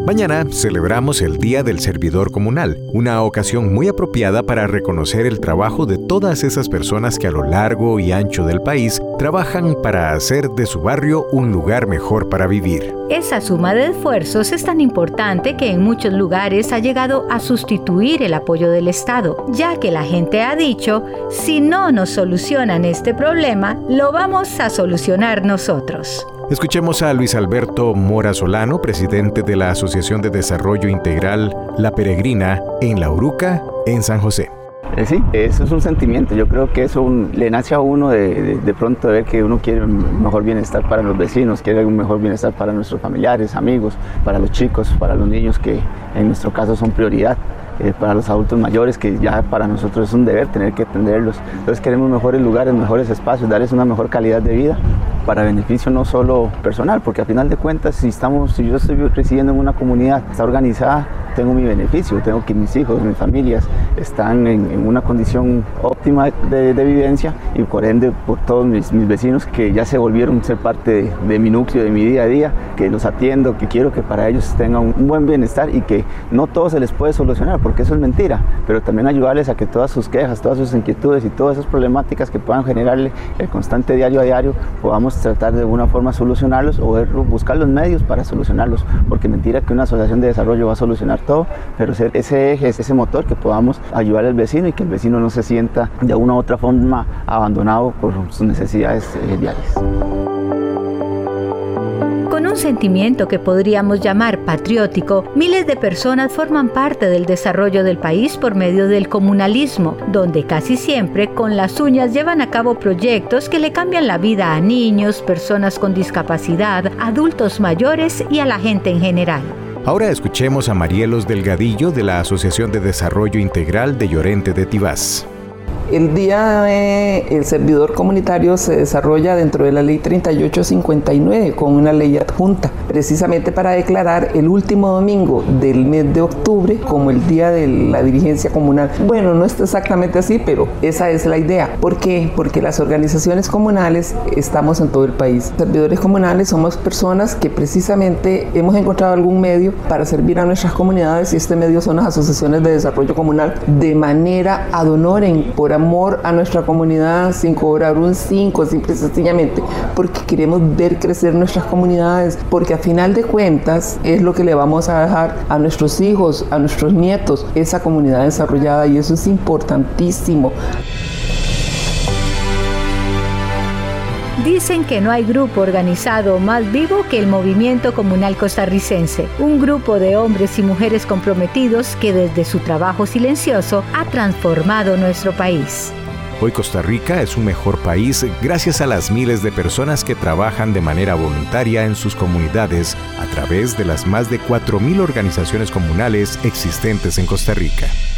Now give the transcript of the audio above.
Mañana celebramos el Día del Servidor Comunal, una ocasión muy apropiada para reconocer el trabajo de todas esas personas que a lo largo y ancho del país trabajan para hacer de su barrio un lugar mejor para vivir. Esa suma de esfuerzos es tan importante que en muchos lugares ha llegado a sustituir el apoyo del Estado, ya que la gente ha dicho, si no nos solucionan este problema, lo vamos a solucionar nosotros. Escuchemos a Luis Alberto Mora Solano, presidente de la Asociación de Desarrollo Integral La Peregrina, en La Uruca, en San José. Sí, eso es un sentimiento. Yo creo que eso le nace a uno de pronto de ver que uno quiere un mejor bienestar para los vecinos, quiere un mejor bienestar para nuestros familiares, amigos, para los chicos, para los niños que en nuestro caso son prioridad. Para los adultos mayores, que ya para nosotros es un deber tener que atenderlos. Entonces queremos mejores lugares, mejores espacios, darles una mejor calidad de vida para beneficio no solo personal, porque a final de cuentas si yo estoy residiendo en una comunidad, está organizada, tengo mi beneficio, tengo que mis hijos, mis familias están en una condición óptima de vivencia y por ende por todos mis vecinos que ya se volvieron a ser parte de mi núcleo, de mi día a día, que los atiendo, que quiero que para ellos tengan un buen bienestar y que no todo se les puede solucionar, porque eso es mentira, pero también ayudarles a que todas sus quejas, todas sus inquietudes y todas esas problemáticas que puedan generarle el constante diario a diario, podamos tratar de alguna forma solucionarlos o buscar los medios para solucionarlos, porque mentira que una asociación de desarrollo va a solucionar todo, pero ser ese eje, ese motor que podamos ayudar al vecino y que el vecino no se sienta de una u otra forma abandonado por sus necesidades diarias. Con un sentimiento que podríamos llamar patriótico, miles de personas forman parte del desarrollo del país por medio del comunalismo, donde casi siempre con las uñas llevan a cabo proyectos que le cambian la vida a niños, personas con discapacidad, adultos mayores y a la gente en general. Ahora escuchemos a Marielos Delgadillo de la Asociación de Desarrollo Integral de Llorente de Tibás. El Día del Servidor Comunitario se desarrolla dentro de la Ley 3859 con una ley adjunta, precisamente para declarar el último domingo del mes de octubre como el Día de la Dirigencia Comunal. Bueno, no está exactamente así, pero esa es la idea. ¿Por qué? Porque las organizaciones comunales estamos en todo el país. Servidores comunales somos personas que precisamente hemos encontrado algún medio para servir a nuestras comunidades y este medio son las asociaciones de desarrollo comunal de manera ad honorem, por amor a nuestra comunidad, sin cobrar un 5, simple y sencillamente, porque queremos ver crecer nuestras comunidades, porque a final de cuentas es lo que le vamos a dejar a nuestros hijos, a nuestros nietos, esa comunidad desarrollada, y eso es importantísimo. Dicen que no hay grupo organizado más vivo que el Movimiento Comunal Costarricense, un grupo de hombres y mujeres comprometidos que desde su trabajo silencioso ha transformado nuestro país. Hoy Costa Rica es un mejor país gracias a las miles de personas que trabajan de manera voluntaria en sus comunidades a través de las más de 4,000 organizaciones comunales existentes en Costa Rica.